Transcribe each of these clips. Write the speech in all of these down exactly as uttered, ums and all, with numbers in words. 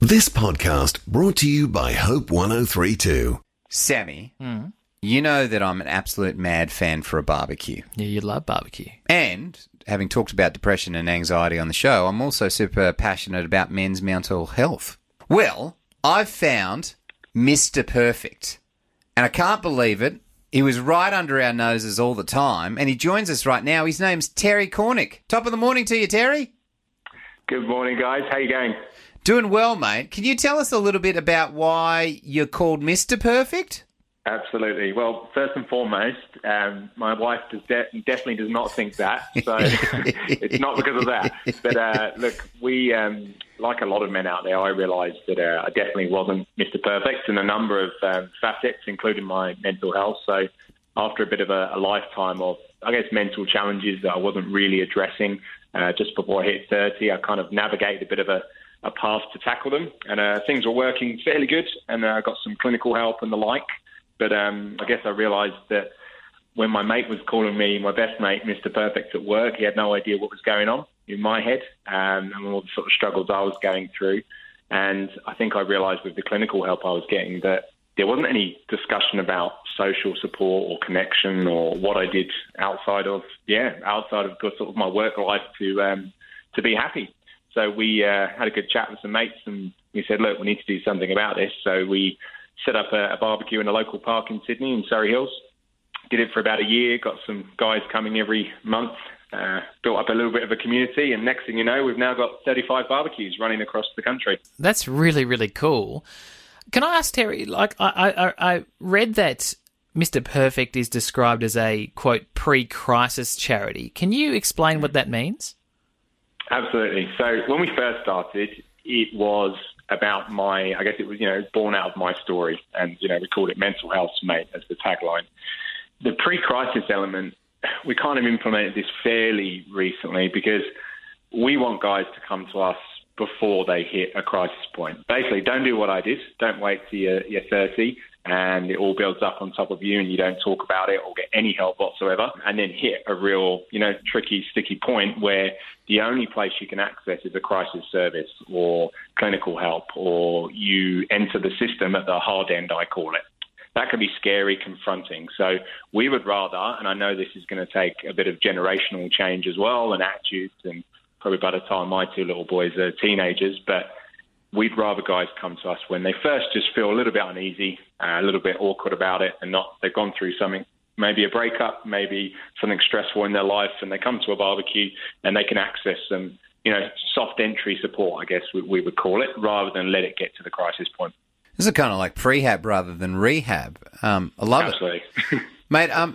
This podcast brought to you by Hope one oh three point two. Sammy, Mm. you know that I'm an absolute mad fan for a barbecue. Yeah, you love barbecue. And having talked about depression and anxiety on the show, I'm also super passionate about men's mental health. Well, I've found Mister Perfect. And I can't believe it. He was right under our noses all the time, and he joins us right now. His name's Terry Cornick. Top of the morning to you, Terry. Good morning, guys. How you going? Doing well, mate. Can you tell us a little bit about why you're called Mister Perfect? Absolutely. Well, first and foremost, um, my wife does de- definitely does not think that, so it's not because of that. But uh, look, we, um, like a lot of men out there, I realised that uh, I definitely wasn't Mister Perfect in a number of um, facets, including my mental health. So after a bit of a, a lifetime of, I guess, mental challenges that I wasn't really addressing, uh, just before I hit thirty, I kind of navigated a bit of a a path to tackle them, and uh, things were working fairly good, and I uh, got some clinical help and the like. But um, I guess I realised that when my mate was calling me, my best mate, Mister Perfect at work, he had no idea what was going on in my head um, and all the sort of struggles I was going through. And I think I realised with the clinical help I was getting that there wasn't any discussion about social support or connection or what I did outside of, yeah, outside of sort of my work life to um, to be happy. So we uh, had a good chat with some mates, and we said, look, we need to do something about this. So we set up a, a barbecue in a local park in Sydney, in Surrey Hills. Did it for about a year, got some guys coming every month, uh, built up a little bit of a community, and next thing you know, we've now got thirty-five barbecues running across the country. That's really, really cool. Can I ask, Terry, like, I, I, I read that Mister Perfect is described as a, quote, pre-crisis charity. Can you explain what that means? Absolutely. So when we first started, it was about my, I guess it was, you know, born out of my story. And, you know, we called it Mental Health, Mate, as the tagline. The pre-crisis element, we kind of implemented this fairly recently because we want guys to come to us before they hit a crisis point. Basically, don't do what I did. Don't wait till you're, you're thirty and it all builds up on top of you and you don't talk about it or get any help whatsoever, and then hit a real, you know, tricky, sticky point where the only place you can access is a crisis service or clinical help, or you enter the system at the hard end, I call it. That can be scary, confronting. So we would rather, and I know this is going to take a bit of generational change as well and attitudes, and probably by the time my two little boys are teenagers, but we'd rather guys come to us when they first just feel a little bit uneasy, uh, a little bit awkward about it, and not they've gone through something, maybe a breakup, maybe something stressful in their life, and they come to a barbecue and they can access some, you know, soft entry support, I guess we, we would call it, rather than let it get to the crisis point. This is kind of like prehab rather than rehab. Um, I love Absolutely. it. Mate, um,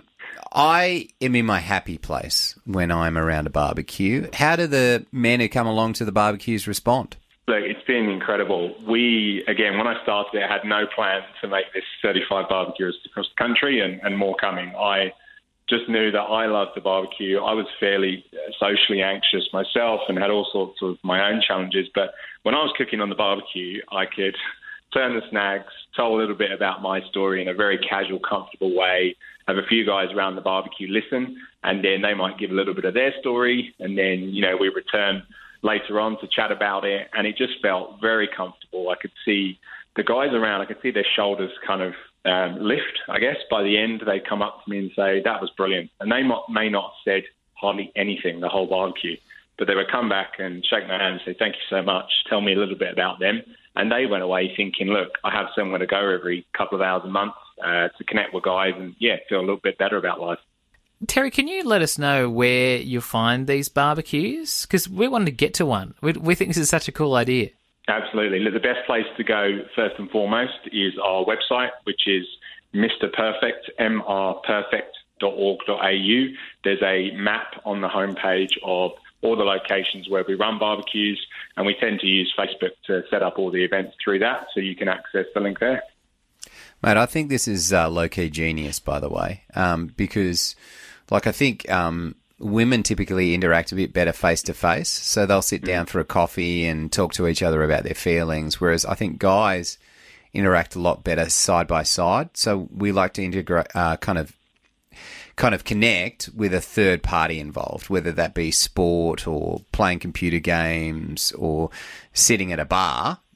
I am in my happy place when I'm around a barbecue. How do the men who come along to the barbecues respond? Look, it's been incredible. We, again, when I started, I had no plan to make this thirty-five barbecues across the country and, and more coming. I just knew that I loved the barbecue. I was fairly socially anxious myself and had all sorts of my own challenges. But when I was cooking on the barbecue, I could turn the snags, tell a little bit about my story in a very casual, comfortable way, have a few guys around the barbecue listen, and then they might give a little bit of their story. And then, you know, we return later on to chat about it, and it just felt very comfortable. I could see the guys around, I could see their shoulders kind of um, lift, I guess. By the end, they come up to me and say, that was brilliant. And they might, may not have said hardly anything the whole barbecue, but they would come back and shake my hand and say, thank you so much, tell me a little bit about them. And they went away thinking, look, I have somewhere to go every couple of hours a month uh, to connect with guys and, yeah, feel a little bit better about life. Terry, can you let us know where you'll find these barbecues? Because we wanted to get to one. We, we think this is such a cool idea. Absolutely. Look, the best place to go, first and foremost, is our website, which is Mister Perfect, m r perfect dot org dot a u. There's a map on the homepage of all the locations where we run barbecues, and we tend to use Facebook to set up all the events through that, so you can access the link there. Mate, I think this is uh, low-key genius, by the way, um, because, like, I think um, women typically interact a bit better face-to-face, so they'll sit down for a coffee and talk to each other about their feelings, whereas I think guys interact a lot better side-by-side, so we like to integrate, uh, kind of kind of connect with a third party involved, whether that be sport or playing computer games or sitting at a bar.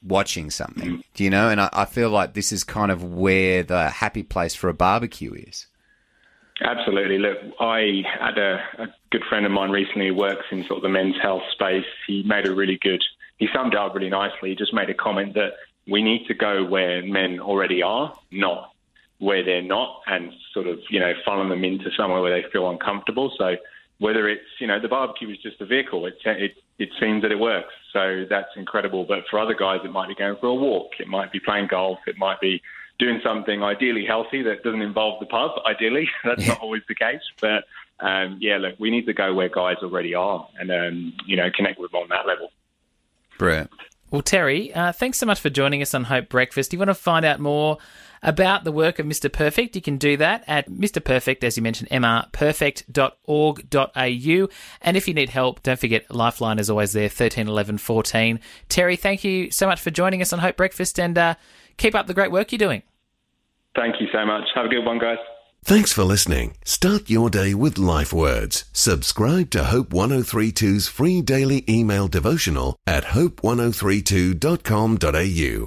watching something, do you know? And I, I feel like this is kind of where the happy place for a barbecue is. Absolutely. Look, I had a, a good friend of mine recently who works in sort of the men's health space. He made a really good, he summed it up really nicely. He just made a comment that we need to go where men already are, not where they're not, and sort of, you know, funnel them into somewhere where they feel uncomfortable. So whether it's, you know, the barbecue is just a vehicle, it, it, it seems that it works. So that's incredible. But for other guys, it might be going for a walk. It might be playing golf. It might be doing something ideally healthy that doesn't involve the pub, ideally. That's not always the case. But, um, yeah, look, we need to go where guys already are and, um, you know, connect with them on that level. Brilliant. Well, Terry, uh, thanks so much for joining us on Hope Breakfast. Do you want to find out more about the work of Mister Perfect? You can do that at Mister Perfect, as you mentioned, m r perfect dot org dot a u. And if you need help, don't forget Lifeline is always there, thirteen eleven fourteen. Terry, thank you so much for joining us on Hope Breakfast, and uh, keep up the great work you're doing. Thank you so much. Have a good one, guys. Thanks for listening. Start your day with Life Words. Subscribe to Hope ten thirty-two's free daily email devotional at hope ten thirty-two dot com dot a u.